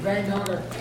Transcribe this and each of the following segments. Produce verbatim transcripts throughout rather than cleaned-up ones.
bang on her.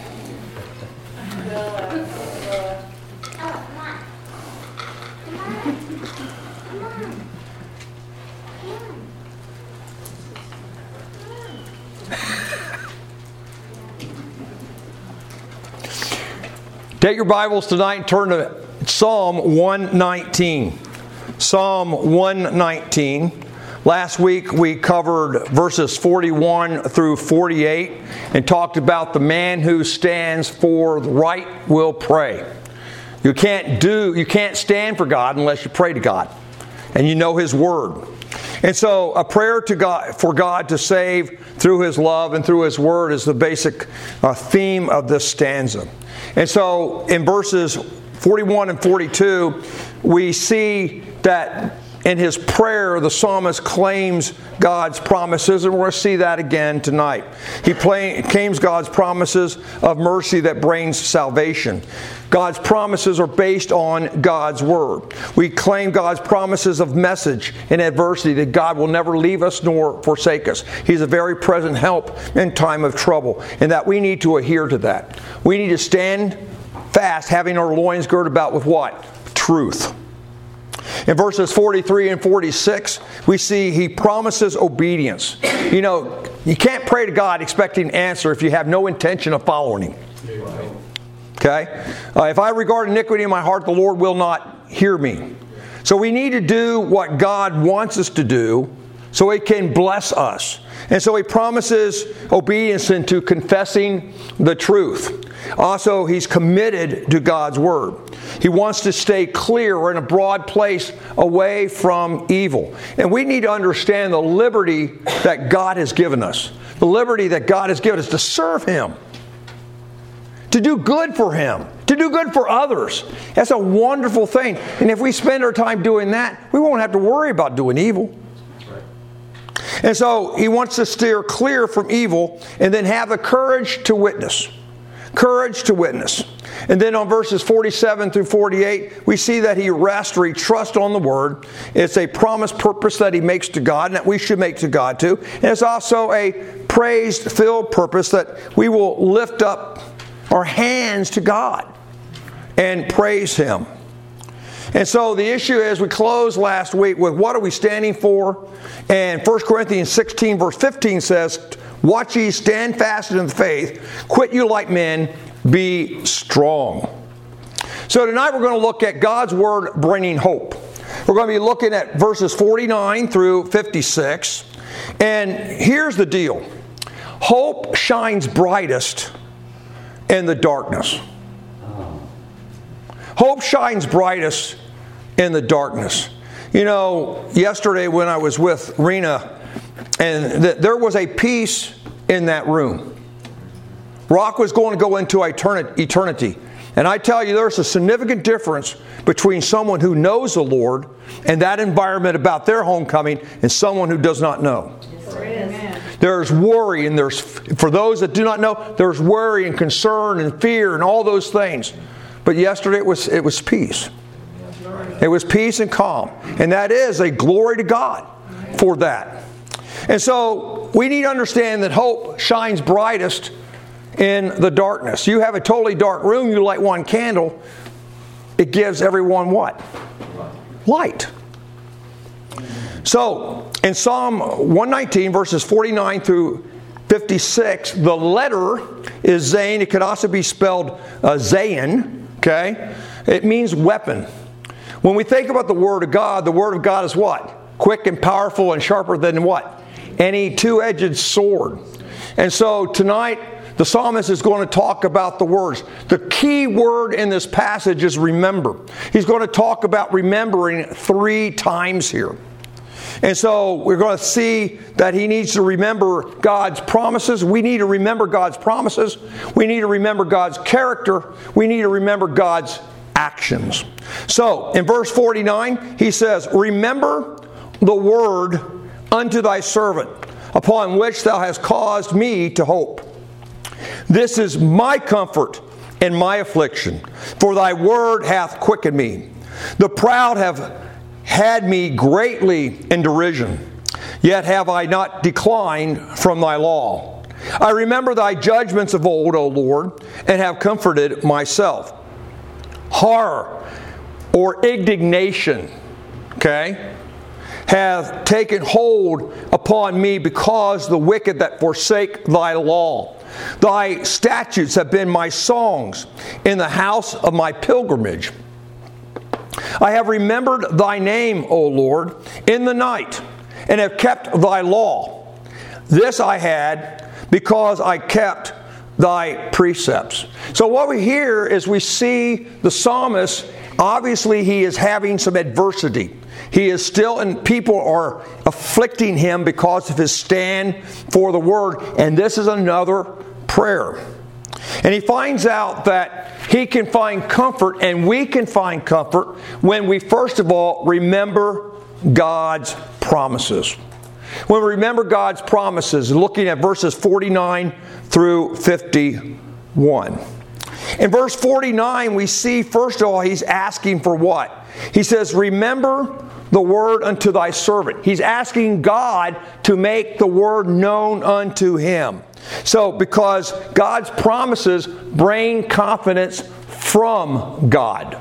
Take your Bibles tonight and turn to Psalm one nineteen. Psalm one nineteen. Last week we covered verses forty-one through forty-eight and talked about the man who stands for the right will pray. You can't do, you can't stand for God unless you pray to God and you know His Word. And so a prayer to God for God to save through His love and through His Word is the basic uh, theme of this stanza. And so in verses forty-one and forty-two, we see that in his prayer, the psalmist claims God's promises, and we're going to see that again tonight. He play, claims God's promises of mercy that brings salvation. God's promises are based on God's Word. We claim God's promises of message in adversity, that God will never leave us nor forsake us. He's a very present help in time of trouble, and that we need to adhere to that. We need to stand fast, having our loins girded about with what? Truth. In verses forty-three and forty-six, we see he promises obedience. You know, you can't pray to God expecting an answer if you have no intention of following Him. Okay? Uh, if I regard iniquity in my heart, the Lord will not hear me. So we need to do what God wants us to do so He can bless us. And so He promises obedience into confessing the truth. Also, He's committed to God's Word. He wants to stay clear or in a broad place away from evil. And we need to understand the liberty that God has given us. The liberty that God has given us to serve Him. To do good for Him. To do good for others. That's a wonderful thing. And if we spend our time doing that, we won't have to worry about doing evil. And so He wants to steer clear from evil and then have the courage to witness. Courage to witness. And then on verses forty-seven through forty-eight, we see that he rests or he trusts on the Word. It's a promised purpose that he makes to God and that we should make to God too. And it's also a praise-filled purpose that we will lift up our hands to God and praise Him. And so the issue is, we closed last week with what are we standing for? And First Corinthians sixteen verse fifteen says, watch ye, stand fast in the faith, quit you like men, be strong. So tonight we're going to look at God's Word bringing hope. We're going to be looking at verses forty-nine through fifty-six. And here's the deal. Hope shines brightest in the darkness. Hope shines brightest in the darkness. You know, yesterday when I was with Rena, and th- there was a peace in that room. Rock was going to go into eternity. And I tell you, there's a significant difference between someone who knows the Lord and that environment about their homecoming and someone who does not know. Yes, there is. There's worry, and there's, for those that do not know, there's worry and concern and fear and all those things. But yesterday it was it was peace. It was peace and calm. And that is a glory to God for that. And so we need to understand that hope shines brightest in the darkness. You have a totally dark room, you light one candle, it gives everyone what? Light. So in Psalm one nineteen verses forty-nine through fifty-six, the letter is Zain. It could also be spelled uh, Zayin. Okay? It means weapon. When we think about the Word of God, the Word of God is what? Quick and powerful and sharper than what? Any two-edged sword. And so tonight, the psalmist is going to talk about the words. The key word in this passage is remember. He's going to talk about remembering three times here. And so we're going to see that he needs to remember God's promises. We need to remember God's promises. We need to remember God's character. We need to remember God's actions. So in verse forty-nine, he says, remember the word unto thy servant, upon which thou hast caused me to hope. This is my comfort in my affliction, for thy word hath quickened me. The proud have had me greatly in derision, yet have I not declined from thy law. I remember thy judgments of old, O Lord, and have comforted myself. Horror or indignation, okay, hath taken hold upon me because the wicked that forsake thy law. Thy statutes have been my songs in the house of my pilgrimage. I have remembered thy name, O Lord, in the night, and have kept thy law. This I had because I kept thy precepts. So what we hear is we see the psalmist, obviously he is having some adversity. He is still, and people are afflicting him because of his stand for the word. And this is another prayer. And he finds out that he can find comfort, and we can find comfort when we first of all remember God's promises. When we remember God's promises, looking at verses forty-nine through fifty-one. In verse forty-nine, we see, first of all, he's asking for what? He says, remember the word unto thy servant. He's asking God to make the word known unto him. So, because God's promises bring confidence from God.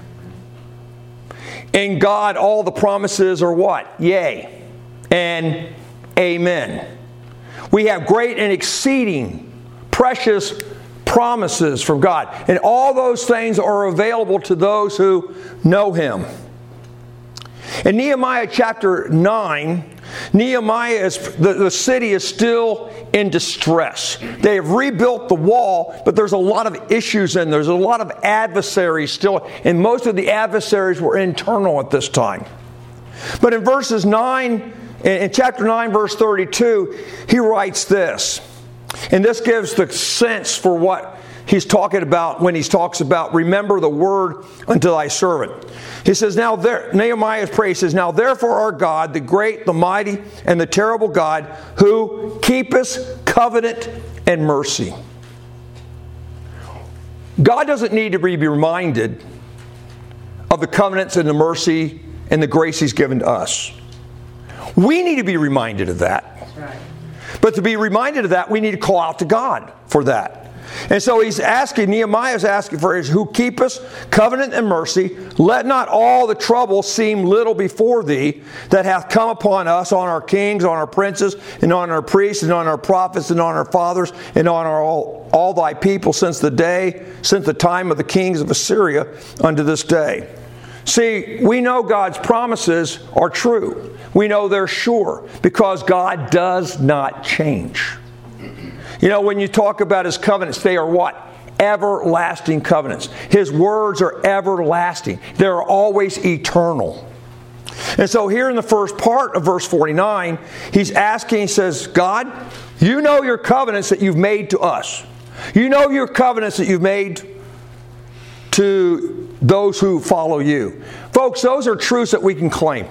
In God, all the promises are what? Yea and amen. We have great and exceeding precious promises from God. And all those things are available to those who know Him. In Nehemiah chapter nine, Nehemiah is, the, the city is still in distress. They have rebuilt the wall, but there's a lot of issues in there. There's a lot of adversaries still, and most of the adversaries were internal at this time. But in verses nine, in chapter nine, verse thirty-two, he writes this. And this gives the sense for what he's talking about when he talks about remember the word unto thy servant. He says, now there, Nehemiah's prayer says, now therefore our God, the great, the mighty, and the terrible God, who keepeth covenant and mercy. God doesn't need to be reminded of the covenants and the mercy and the grace He's given to us. We need to be reminded of that. That's right. But to be reminded of that, we need to call out to God for that. And so he's asking, Nehemiah is asking for his, who keepeth covenant and mercy, let not all the trouble seem little before thee that hath come upon us, on our kings, on our princes, and on our priests, and on our prophets, and on our fathers, and on our, all, all thy people since the day, since the time of the kings of Assyria unto this day. See, we know God's promises are true. We know they're sure because God does not change. You know, when you talk about His covenants, they are what? Everlasting covenants. His words are everlasting. They're always eternal. And so here in the first part of verse forty-nine, he's asking, he says, God, you know your covenants that you've made to us. You know your covenants that you've made to those who follow you. Folks, those are truths that we can claim.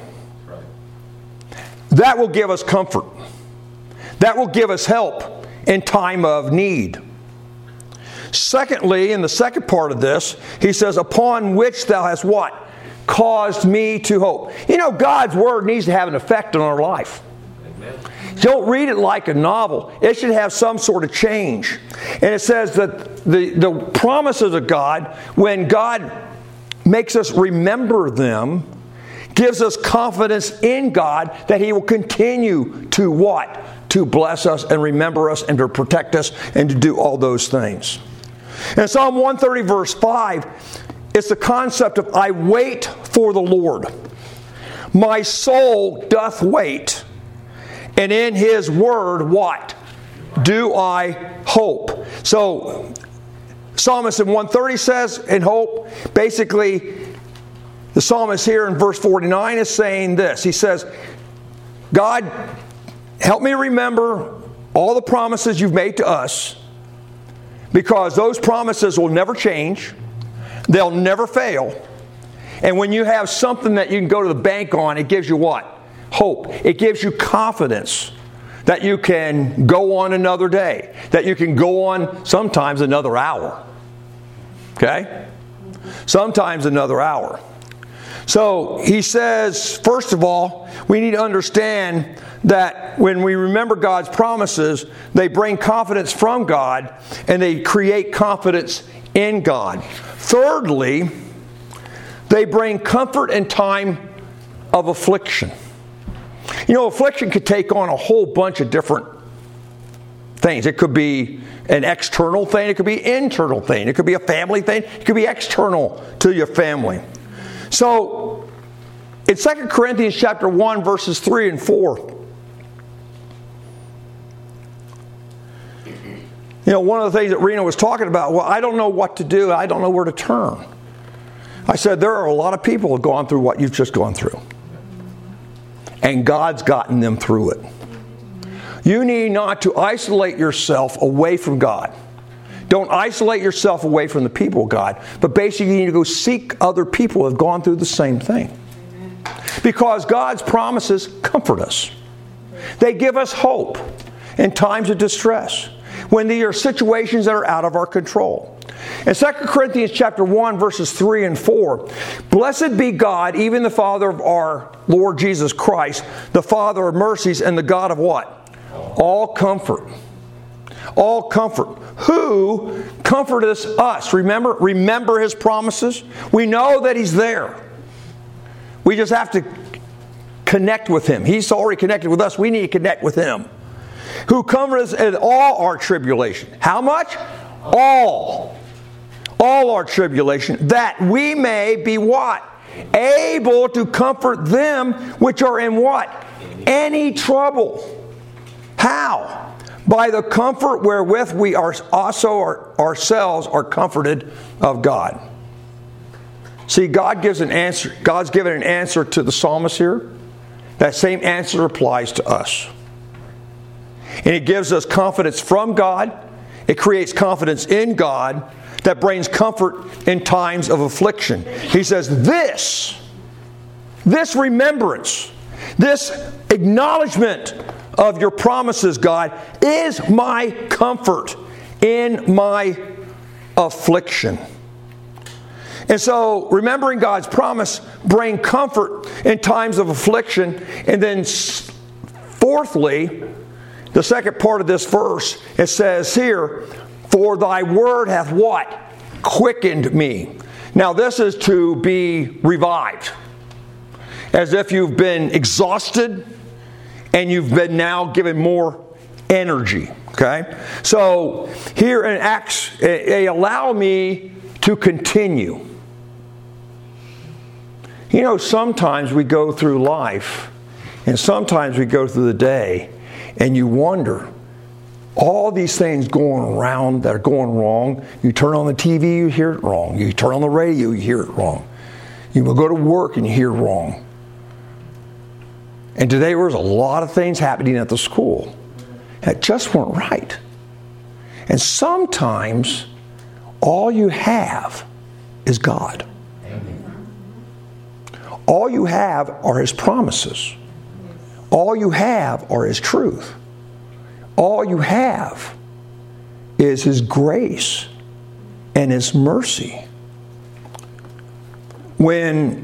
That will give us comfort. That will give us help in time of need. Secondly, in the second part of this, he says, upon which thou hast what? Caused me to hope. You know, God's Word needs to have an effect on our life. Amen. Don't read it like a novel. It should have some sort of change. And it says that the, the promises of God, when God makes us remember them, gives us confidence in God that He will continue to what? To bless us and remember us and to protect us and to do all those things. In Psalm one thirty verse five, it's the concept of I wait for the Lord. My soul doth wait, and in His word what? Do I hope. So, psalmist in one thirty says in hope, basically, the psalmist here in verse forty-nine is saying this. He says, God, help me remember all the promises you've made to us, because those promises will never change. They'll never fail. And when you have something that you can go to the bank on, it gives you what? Hope. It gives you confidence that you can go on another day, that you can go on sometimes another hour. Okay? Sometimes another hour. So he says, first of all, we need to understand that when we remember God's promises, they bring confidence from God and they create confidence in God. Thirdly, they bring comfort in time of affliction. You know, affliction could take on a whole bunch of different things. It could be an external thing. It could be an internal thing. It could be a family thing. It could be external to your family. So, in Second Corinthians chapter one, verses three and four, you know, one of the things that Rena was talking about, well, I don't know what to do. I don't know where to turn. I said, there are a lot of people who have gone through what you've just gone through. And God's gotten them through it. You need not to isolate yourself away from God. Don't isolate yourself away from the people of God. But basically you need to go seek other people who have gone through the same thing. Because God's promises comfort us. They give us hope in times of distress, when there are situations that are out of our control. In Second Corinthians chapter one, verses three and four, blessed be God, even the Father of our Lord Jesus Christ, the Father of mercies and the God of what? All comfort. All comfort. Who comforteth us? Remember, remember His promises. We know that He's there. We just have to connect with Him. He's already connected with us. We need to connect with Him. Who comforteth us in all our tribulation. How much? All. All our tribulation. That we may be what? Able to comfort them which are in what? Any trouble. How? By the comfort wherewith we are also are, ourselves are comforted of God. See, God gives an answer. God's given an answer to the psalmist here. That same answer applies to us. And it gives us confidence from God. It creates confidence in God that brings comfort in times of affliction. He says, this, this remembrance, this acknowledgement of your promises, God, is my comfort in my affliction. And so, remembering God's promise bring comfort in times of affliction. And then, fourthly, the second part of this verse, it says here, for thy word hath what? Quickened me. Now, this is to be revived. As if you've been exhausted and you've been now given more energy. Okay? So, here in Acts, they allow me to continue. You know, sometimes we go through life, and sometimes we go through the day, and you wonder, all these things going around that are going wrong. You turn on the T V, you hear it wrong. You turn on the radio, you hear it wrong. You will go to work and you hear it wrong. And today there was a lot of things happening at the school that just weren't right. And sometimes all you have is God. All you have are His promises. All you have are His truth. All you have is His grace and His mercy. When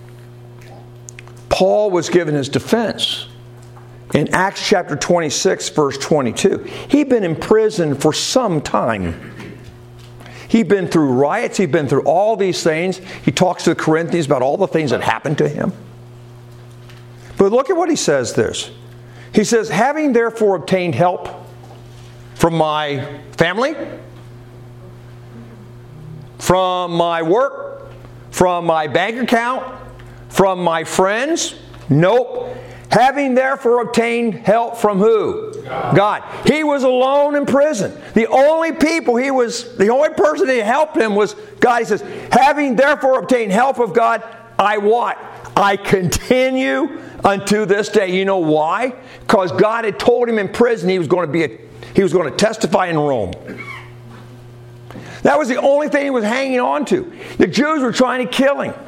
Paul was given his defense in Acts chapter twenty-six, verse twenty-two, he'd been in prison for some time. He'd been through riots. He'd been through all these things. He talks to the Corinthians about all the things that happened to him. But look at what he says this. He says, having therefore obtained help from my family, from my work, from my bank account, from my friends, nope. Having therefore obtained help from who? God. God. He was alone in prison. The only people he was, the only person that helped him was God. He says, having therefore obtained help of God, I what? I continue unto this day. You know why? Because God had told him in prison he was going to be a, he was going to testify in Rome. That was the only thing he was hanging on to. The Jews were trying to kill him.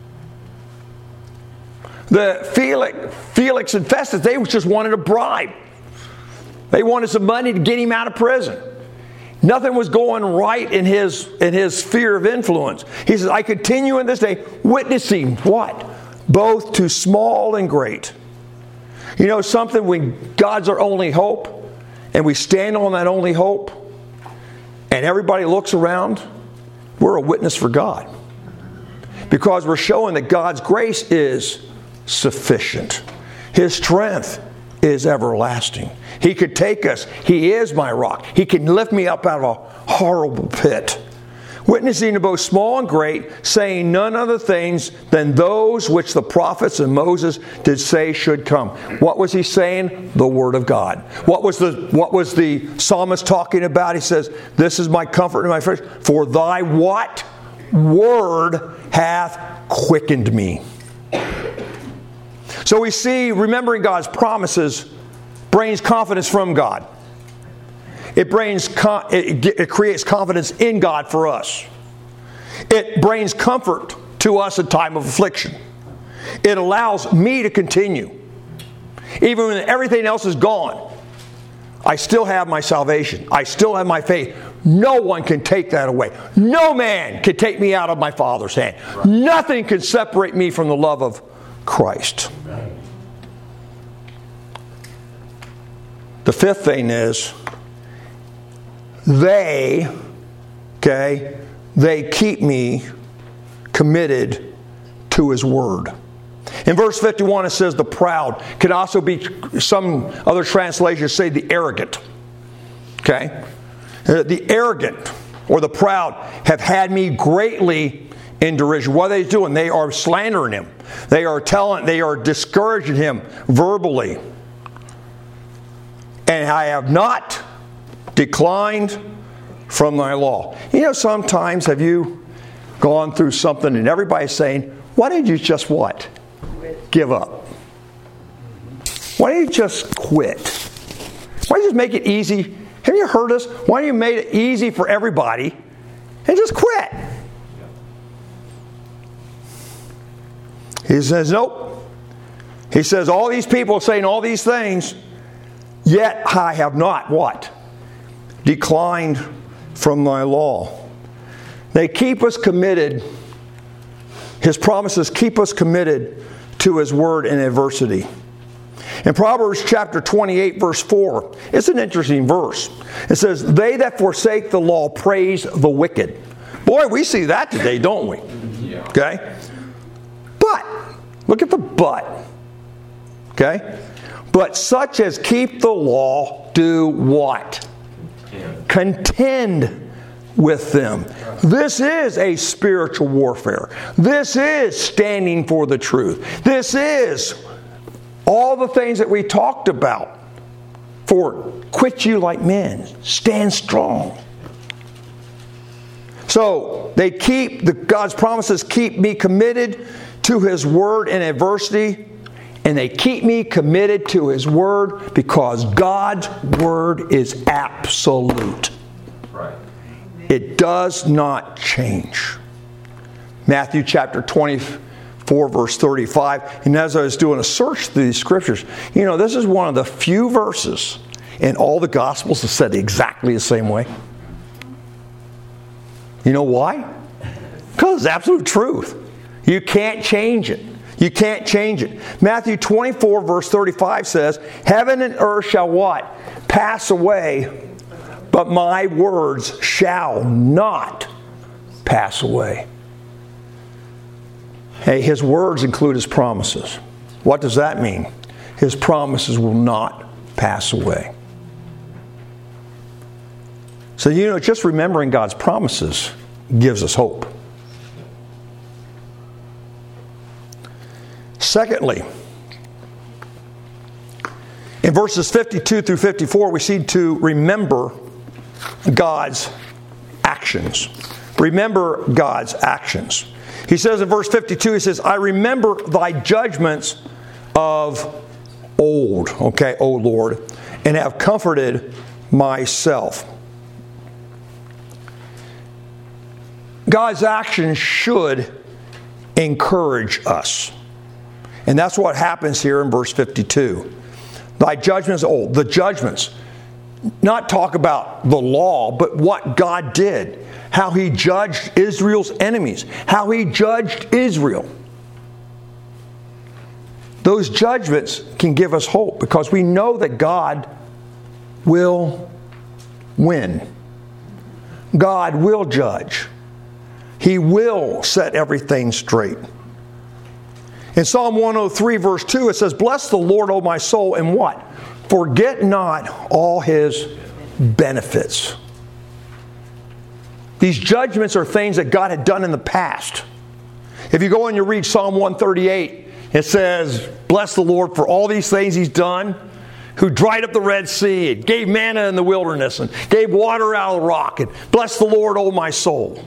The Felix, Felix and Festus, they just wanted a bribe. They wanted some money to get him out of prison. Nothing was going right in his, in his sphere of influence. He says, I continue in this day witnessing what? Both to small and great. You know something, when God's our only hope, and we stand on that only hope, and everybody looks around, we're a witness for God. Because we're showing that God's grace is sufficient. His strength is everlasting. He could take us. He is my rock. He can lift me up out of a horrible pit. Witnessing to both small and great, saying none other things than those which the prophets and Moses did say should come. What was he saying? The Word of God. What was the what was the psalmist talking about? He says, this is my comfort and my friend. For thy what? Word hath quickened me. So we see remembering God's promises brings confidence from God. It brings it, it creates confidence in God for us. It brings comfort to us in time of affliction. It allows me to continue. Even when everything else is gone, I still have my salvation. I still have my faith. No one can take that away. No man can take me out of my Father's hand. Right. Nothing can separate me from the love of Christ. The fifth thing is, they, okay, they keep me committed to His Word. In verse fifty-one it says the proud. Can also be, some other translations say the arrogant. Okay? The arrogant or the proud have had me greatly in derision. What are they doing? They are slandering Him. They are telling, they are discouraging Him verbally. And I have not declined from thy law. You know, sometimes have you gone through something and everybody's saying, why didn't you just what? Give up. Why don't you just quit? Why don't you just make it easy? Have you heard us? Why don't you make it easy for everybody and just quit? He says, nope. He says, all these people are saying all these things, yet I have not what? Declined from thy law. They keep us committed. His promises keep us committed to His Word in adversity. In Proverbs chapter twenty-eight, verse four, it's an interesting verse. It says, they that forsake the law praise the wicked. Boy, we see that today, don't we? Yeah. Okay? But, look at the but. Okay? But such as keep the law do what? Contend. Contend with them. This is a spiritual warfare. This is standing for the truth. This is all the things that we talked about. For quit you like men. Stand strong. So they keep, the, God's promises keep me committed to His Word in adversity. And they keep me committed to His Word because God's Word is absolute. Right. It does not change. Matthew chapter twenty-four, verse thirty-five. And as I was doing a search through these scriptures, you know, this is one of the few verses in all the Gospels that said exactly the same way. You know why? Because it's absolute truth. You can't change it. You can't change it. Matthew twenty-four, verse thirty-five says, heaven and earth shall what? Pass away, but my words shall not pass away. Hey, His words include His promises. What does that mean? His promises will not pass away. So, you know, just remembering God's promises gives us hope. Secondly, in verses fifty-two through fifty-four, we see to remember God's actions. Remember God's actions. He says in verse fifty-two, he says, I remember thy judgments of old, okay, O Lord, and have comforted myself. God's actions should encourage us. And that's what happens here in verse fifty-two. Thy judgments, oh, the judgments. not talk about the law, but what God did. How He judged Israel's enemies. How He judged Israel. Those judgments can give us hope because we know that God will win. God will judge. He will set everything straight. In Psalm one oh three verse two it says, "Bless the Lord, O my soul, and what? Forget not all His benefits." These judgments are things that God had done in the past. If you go and you read Psalm one thirty-eight, it says, "Bless the Lord for all these things He's done, who dried up the Red Sea, and gave manna in the wilderness, and gave water out of the rock, and bless the Lord, O my soul."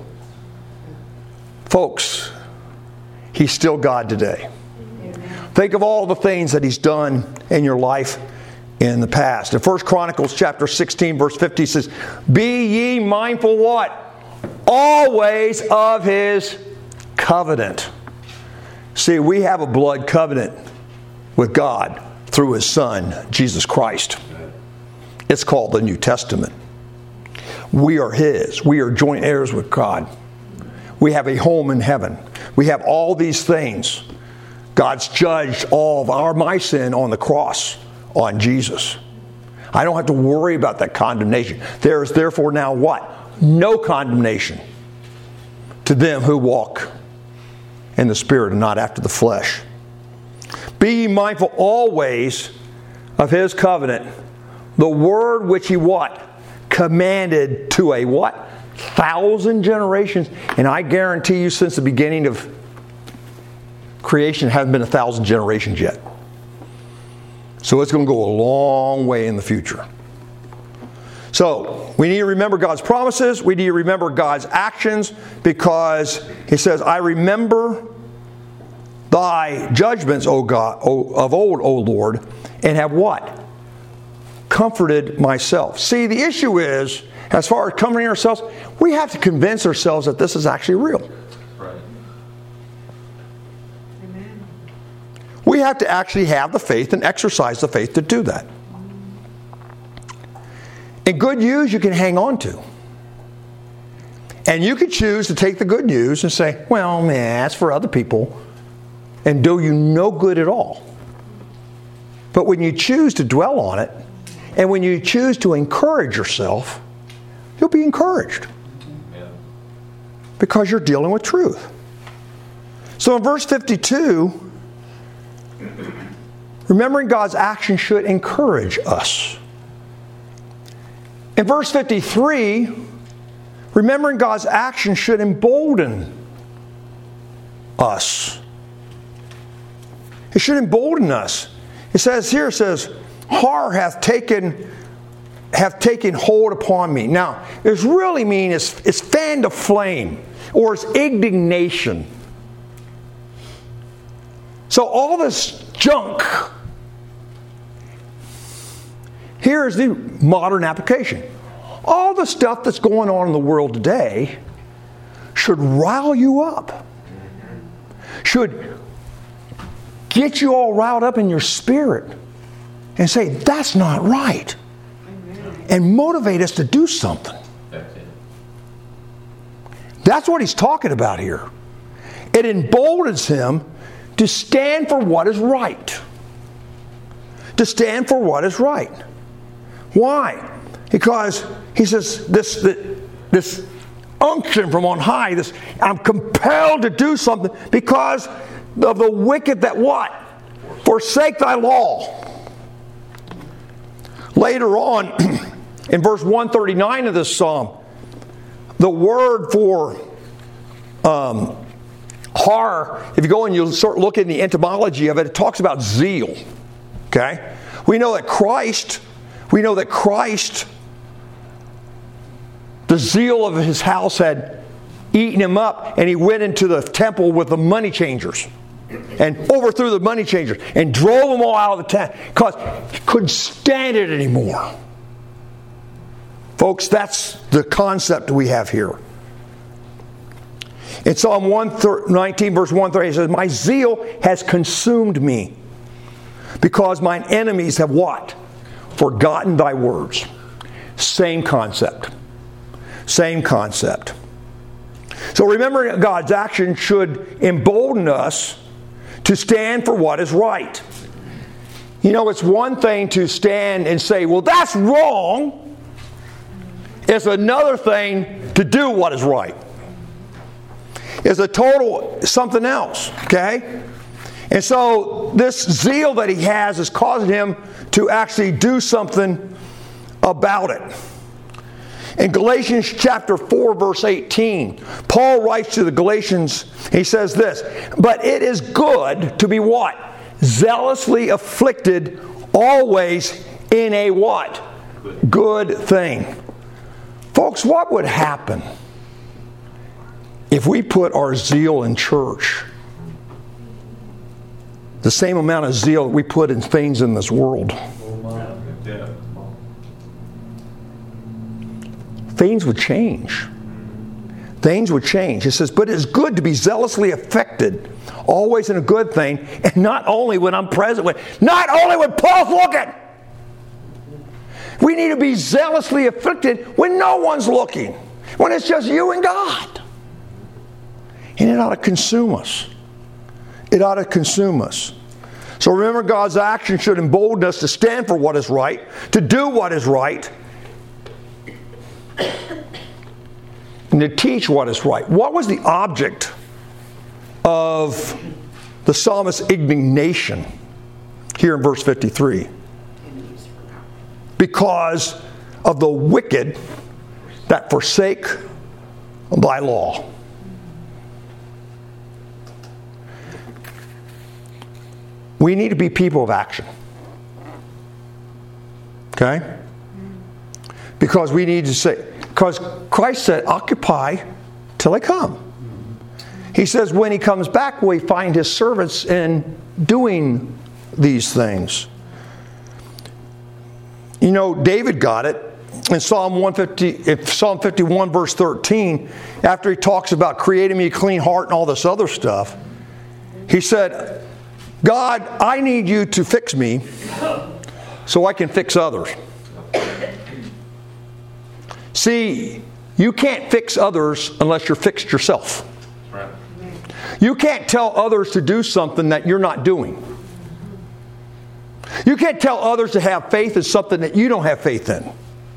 Folks, He's still God today. Amen. Think of all the things that He's done in your life in the past. In First Chronicles chapter sixteen, verse fifty says, "Be ye mindful" what? "Always of His covenant." See, we have a blood covenant with God through His Son, Jesus Christ. It's called the New Testament. We are His. We are joint heirs with God. We have a home in heaven. We have all these things. God's judged all of our my sin on the cross on Jesus. I don't have to worry about that condemnation. There is therefore now what? No condemnation to them who walk in the Spirit and not after the flesh. "Be ye mindful always of His covenant, the word which He" what? "Commanded to a" what? "Thousand generations." And I guarantee you, since the beginning of creation, it hasn't been a thousand generations yet. So it's going to go a long way in the future. So we need to remember God's promises. We need to remember God's actions, because He says, "I remember Thy judgments, O God, o, of old, O Lord, and have" what? "Comforted myself." See, the issue is, as far as comforting ourselves, we have to convince ourselves that this is actually real. Right. Amen. We have to actually have the faith and exercise the faith to do that. And good news you can hang on to. And you can choose to take the good news and say, "Well, man, that's for other people," and do you no good at all. But when you choose to dwell on it, and when you choose to encourage yourself, you'll be encouraged. Yeah. Because you're dealing with truth. So in verse fifty-two, remembering God's action should encourage us. In verse fifty-three, remembering God's action should embolden us. It should embolden us. It says here, it says, "Horror hath taken hath taken hold upon me." Now, it's really mean it's, it's fanned a flame, or it's indignation. So all this junk, here is the modern application. All the stuff that's going on in the world today should rile you up. Should get you all riled up in your spirit and say, "That's not right." And motivate us to do something. That's what he's talking about here. It emboldens him to stand for what is right. To stand for what is right. Why? Because he says this, this unction from on high, this I'm compelled to do something because of the wicked that what? Forsake thy law. Later on, in verse one thirty-nine of this psalm, the word for um, horror, if you go and you start looking at the etymology of it, it talks about zeal. Okay? We know that Christ, we know that Christ, the zeal of his house had eaten him up, and he went into the temple with the money changers and overthrew the money changers and drove them all out of the temple because he couldn't stand it anymore. Folks, that's the concept we have here. In Psalm one nineteen, verse one thirty, it says, "My zeal has consumed me, because mine enemies have" what? "Forgotten thy words." Same concept. Same concept. So remembering God's action should embolden us to stand for what is right. You know, it's one thing to stand and say, well, that's wrong. It's another thing to do what is right. It's a total something else, okay? And so this zeal that he has is causing him to actually do something about it. In Galatians chapter four, verse eighteen, Paul writes to the Galatians, he says this, but it is good to be what? Zealously afflicted always in a what? Good thing. Folks, what would happen if we put our zeal in church the same amount of zeal that we put in things in this world? Things would change. Things would change. It says, but it's good to be zealously affected, always in a good thing, and not only when I'm present, when, not only when Paul's looking. We need to be zealously afflicted when no one's looking, when it's just you and God. And it ought to consume us. It ought to consume us. So remember, God's action should embolden us to stand for what is right, to do what is right, and to teach what is right. What was the object of the psalmist's indignation here in verse fifty-three? Because of the wicked that forsake thy law. We need to be people of action. Okay? Because we need to say, because Christ said, occupy till I come. He says when he comes back, will he find his servants in doing these things? You know, David got it in Psalm one fifty, Psalm fifty-one, verse thirteen, after he talks about creating me a clean heart and all this other stuff. He said, God, I need you to fix me so I can fix others. See, you can't fix others unless you're fixed yourself. Right. You can't tell others to do something that you're not doing. You can't tell others to have faith in something that you don't have faith in.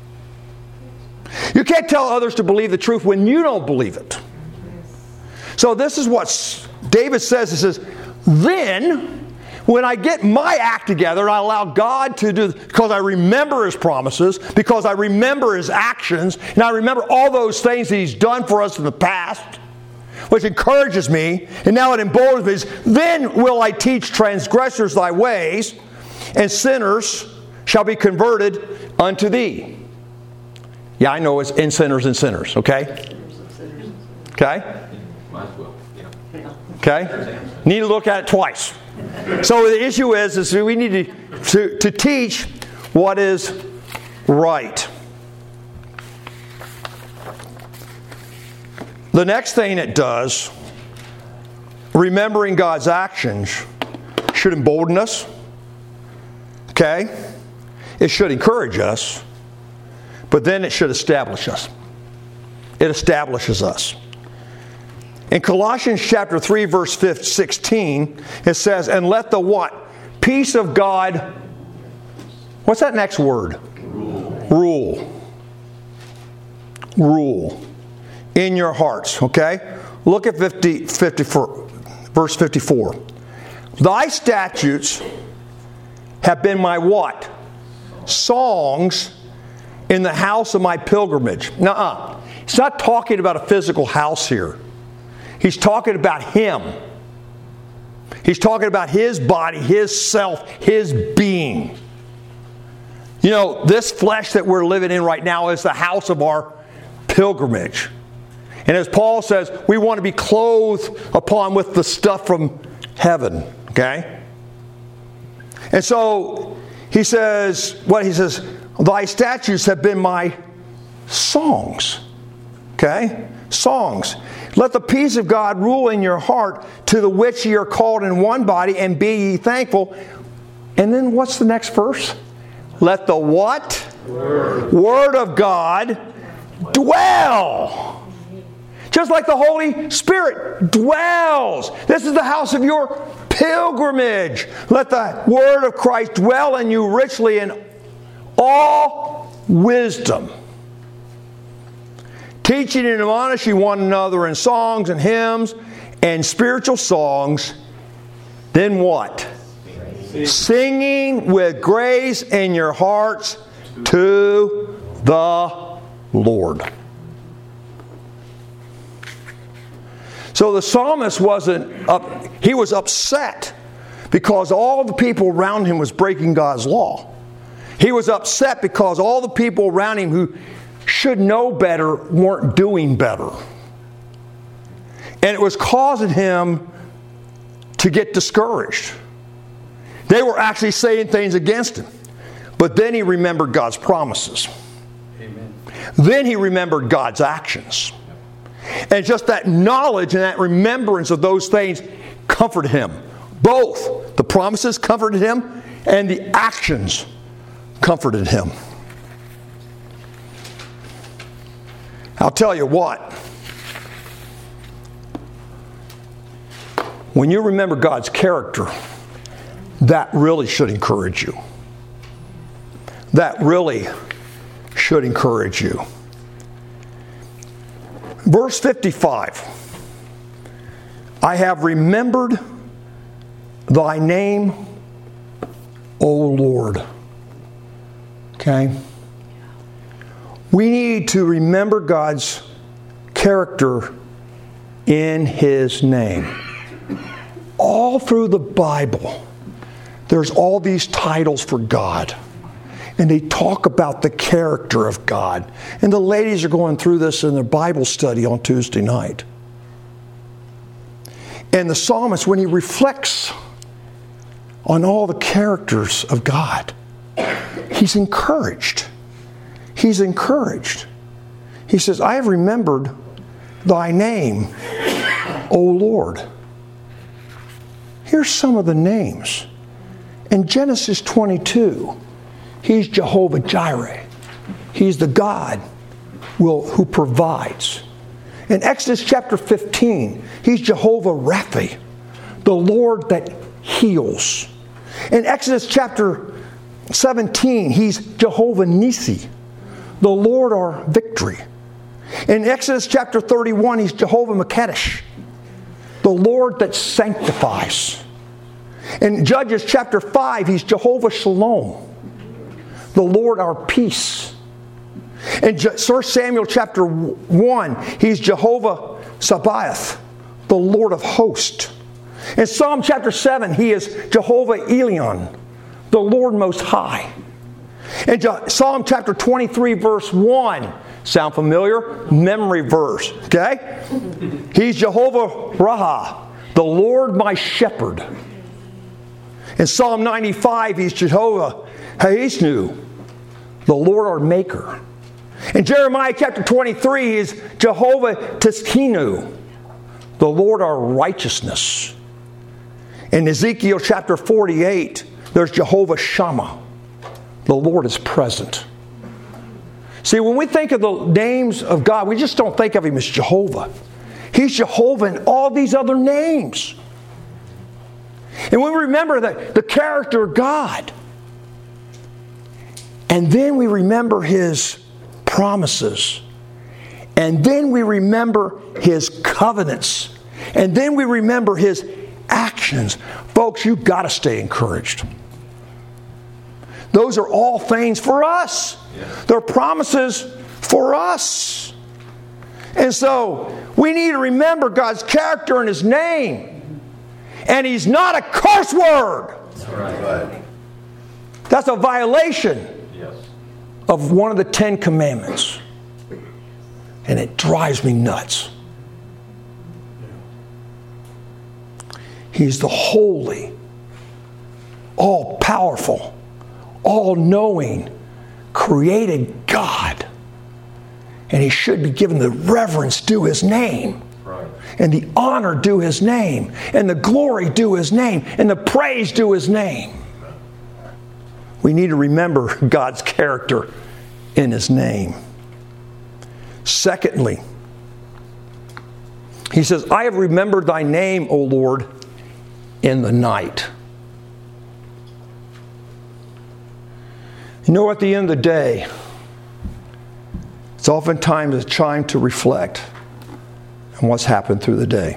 You can't tell others to believe the truth when you don't believe it. So this is what David says. He says, then, when I get my act together and I allow God to do, because I remember His promises, because I remember His actions, and I remember all those things that He's done for us in the past, which encourages me, and now it emboldens me, then will I teach transgressors thy ways, and sinners shall be converted unto thee. Yeah, I know it's in sinners and sinners, okay? Okay? Okay? Need to look at it twice. So the issue is, is we need to, to, to teach what is right. The next thing it does, remembering God's actions, should embolden us. Okay? It should encourage us. But then it should establish us. It establishes us. In Colossians chapter three, verse sixteen, it says, and let the what? Peace of God. What's that next word? Rule. Rule. Rule. In your hearts. Okay? Look at fifty, fifty-four, verse fifty-four. Thy statutes have been my what? Songs in the house of my pilgrimage. Nuh-uh. It's not talking about a physical house here. He's talking about Him. He's talking about His body, His self, His being. You know, this flesh that we're living in right now is the house of our pilgrimage. And as Paul says, we want to be clothed upon with the stuff from heaven. Okay? And so, he says, what he says, thy statutes have been my songs. Okay? Songs. Let the peace of God rule in your heart, to the which ye are called in one body, and be ye thankful. And then what's the next verse? Let the what? Word. Word of God dwell. Just like the Holy Spirit dwells. This is the house of your pilgrimage. Let the word of Christ dwell in you richly in all wisdom, teaching and admonishing one another in songs and hymns and spiritual songs. Then what? Singing, Singing with grace in your hearts to the Lord. So the psalmist wasn't up, he was upset because all the people around him was breaking God's law. He was upset because all the people around him who should know better weren't doing better. And it was causing him to get discouraged. They were actually saying things against him. But then he remembered God's promises. Amen. Then he remembered God's actions. And just that knowledge and that remembrance of those things comforted him. Both the promises comforted him and the actions comforted him. I'll tell you what. When you remember God's character, that really should encourage you. That really should encourage you. Verse fifty-five. I have remembered thy name, O Lord. Okay? We need to remember God's character in His name. All through the Bible, there's all these titles for God. And they talk about the character of God. And the ladies are going through this in their Bible study on Tuesday night. And the psalmist, when he reflects on all the characters of God, he's encouraged. He's encouraged. He says, I have remembered thy name, O Lord. Here's some of the names. In Genesis twenty-two, He's Jehovah Jireh. He's the God will, who provides. In Exodus chapter fifteen, He's Jehovah Rapha, the Lord that heals. In Exodus chapter seventeen, He's Jehovah Nissi, the Lord our victory. In Exodus chapter thirty-one, He's Jehovah Makadesh, the Lord that sanctifies. In Judges chapter five, He's Jehovah Shalom, the Lord our peace. In First Samuel chapter one, He's Jehovah Sabaoth, the Lord of hosts. In Psalm chapter seven, He is Jehovah Elion, the Lord most high. In Psalm chapter twenty-three, verse one, sound familiar? Memory verse, okay? He's Jehovah Raha, the Lord my shepherd. In Psalm ninety-five, He's Jehovah Haisnu, the Lord our maker. In Jeremiah chapter twenty-three, He is Jehovah Tsidkenu, the Lord our righteousness. In Ezekiel chapter forty-eight, there's Jehovah Shammah, the Lord is present. See, when we think of the names of God, we just don't think of Him as Jehovah. He's Jehovah in all these other names. And when we remember the, the character of God, and then we remember His promises, and then we remember His covenants, and then we remember His actions, folks, you've got to stay encouraged. Those are all things for us. Yeah. They're promises for us. And so, we need to remember God's character and His name. And He's not a curse word. That's right. That's a violation yes. of one of the Ten Commandments. And it drives me nuts. He's the holy, all-powerful, all-knowing, created God. And He should be given the reverence due His name. Right. And the honor due His name. And the glory due His name. And the praise due His name. We need to remember God's character in His name. Secondly, he says, I have remembered thy name, O Lord, in the night. You know, at the end of the day, it's oftentimes a time to reflect on what's happened through the day.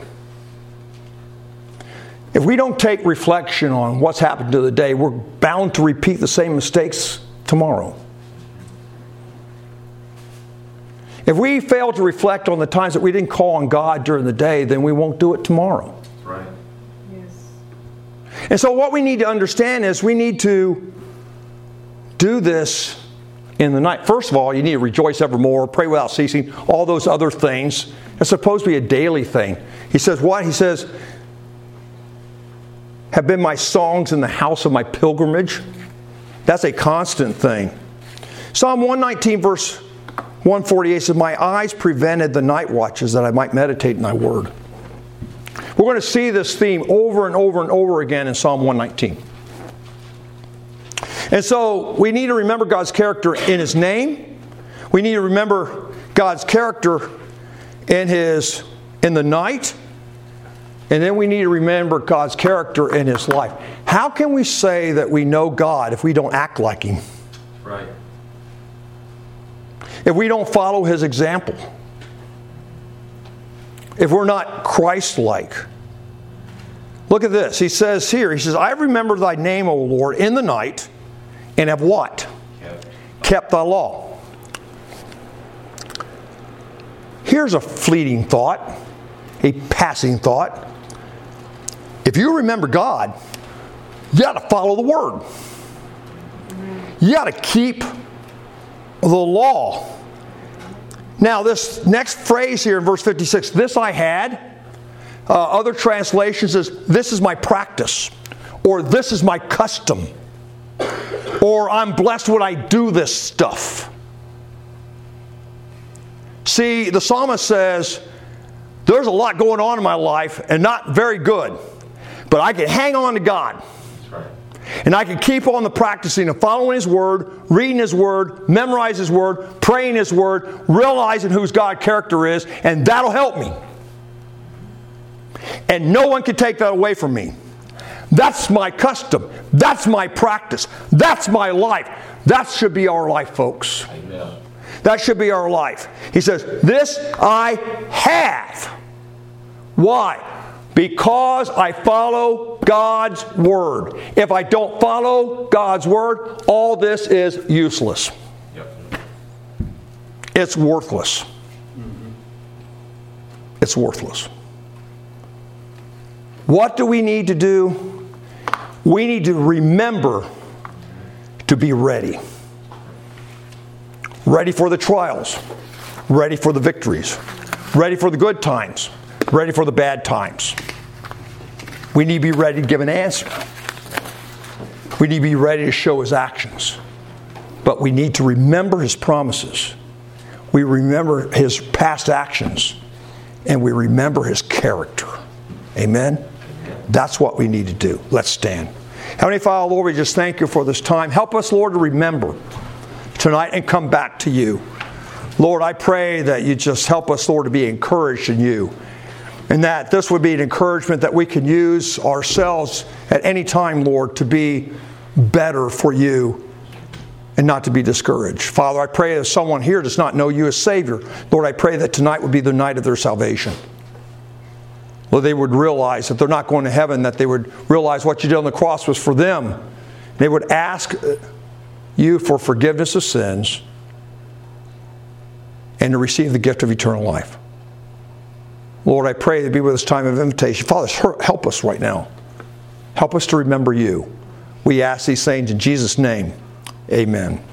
If we don't take reflection on what's happened to the day, we're bound to repeat the same mistakes tomorrow. If we fail to reflect on the times that we didn't call on God during the day, then we won't do it tomorrow. Right. Yes. And so what we need to understand is we need to do this in the night. First of all, you need to rejoice evermore, pray without ceasing, all those other things. It's supposed to be a daily thing. He says what? He says, have been my songs in the house of my pilgrimage. That's a constant thing. Psalm one nineteen verse one forty-eight says, my eyes prevented the night watches that I might meditate in thy word. We're going to see this theme over and over and over again in Psalm one nineteen. And so we need to remember God's character in His name. We need to remember God's character in His in the night. And then we need to remember God's character in His life. How can we say that we know God if we don't act like Him? Right. If we don't follow His example? If we're not Christ-like? Look at this. He says here, he says, I remember thy name, O Lord, in the night, and have what? Kept. Kept thy law. Here's a fleeting thought, a passing thought. If you remember God, you got to follow the Word. You got to keep the law. Now, this next phrase here in verse fifty-six, this I had. Uh, other translations is, this is my practice. Or this is my custom. Or I'm blessed when I do this stuff. See, the psalmist says, there's a lot going on in my life and not very good. But I can hang on to God. That's right. And I can keep on the practicing of following His Word, reading His Word, memorize His Word, praying His Word, realizing whose God's character is, and that'll help me. And no one can take that away from me. That's my custom. That's my practice. That's my life. That should be our life, folks. Amen. That should be our life. He says, this I have. Why? Because I follow God's Word. If I don't follow God's Word, all this is useless. Yep. It's worthless. Mm-hmm. It's worthless. What do we need to do? We need to remember to be ready. Ready for the trials. Ready for the victories. Ready for the good times. Ready for the bad times. We need to be ready to give an answer. We need to be ready to show His actions. But we need to remember His promises. We remember His past actions. And we remember His character. Amen? That's what we need to do. Let's stand. Heavenly Father, Lord, we just thank You for this time. Help us, Lord, to remember tonight and come back to You. Lord, I pray that You just help us, Lord, to be encouraged in You. And that this would be an encouragement that we can use ourselves at any time, Lord, to be better for You and not to be discouraged. Father, I pray that someone here does not know You as Savior. Lord, I pray that tonight would be the night of their salvation. Lord, they would realize that they're not going to heaven, that they would realize what You did on the cross was for them. They would ask You for forgiveness of sins and to receive the gift of eternal life. Lord, I pray to be with this time of invitation. Father, help us right now. Help us to remember You. We ask these things in Jesus' name. Amen.